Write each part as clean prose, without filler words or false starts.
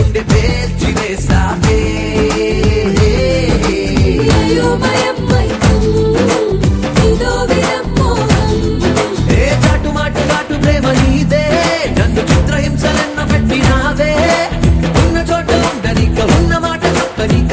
గుండె పేల్చివేసావే ఏ చాటు మాటు కాటు ప్రేమ నీదే నన్ను చిత్రహింసలెన్న పెట్టినావే ఉన్న చోట ఉండనిక ఉన్న మాట చెప్పనిక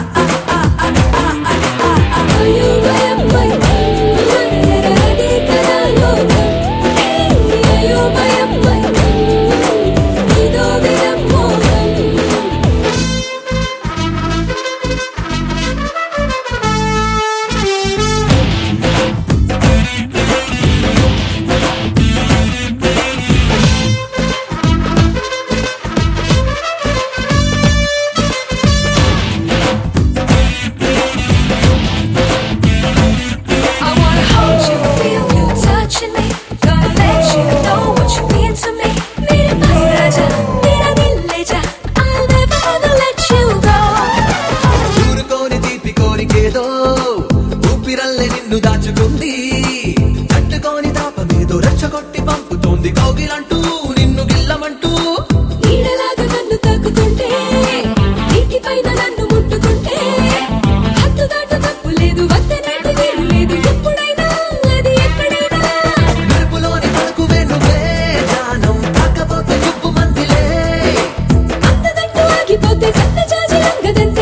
ఏదో ఊపిరల్లే నిన్ను దాచుకుంది తట్టుకోని తాపమేదో రెచ్చగొట్టి పంపుతోంది కౌగిలంటూ నిన్ను గిల్లమంటూ నీడలాగా నన్ను తాకుతుంటే నీటి పైన నన్ను ముట్టుకుంటే హద్దు దాటు తప్పు లేదు వద్దనేది వీలు లేదు ఎప్పుడైనా అది ఎక్కడైనా మెరుపులోని పలుకువే నువ్వే జానం తాకపోతే చుప్పు మందిలే అంతదంటూ ఆగిపోతే సత్త జాజి రంగదంతే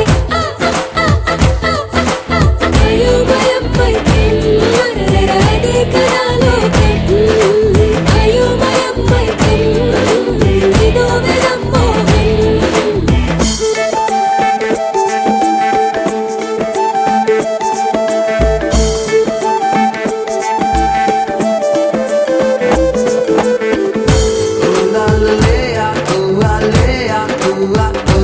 la la la la la la la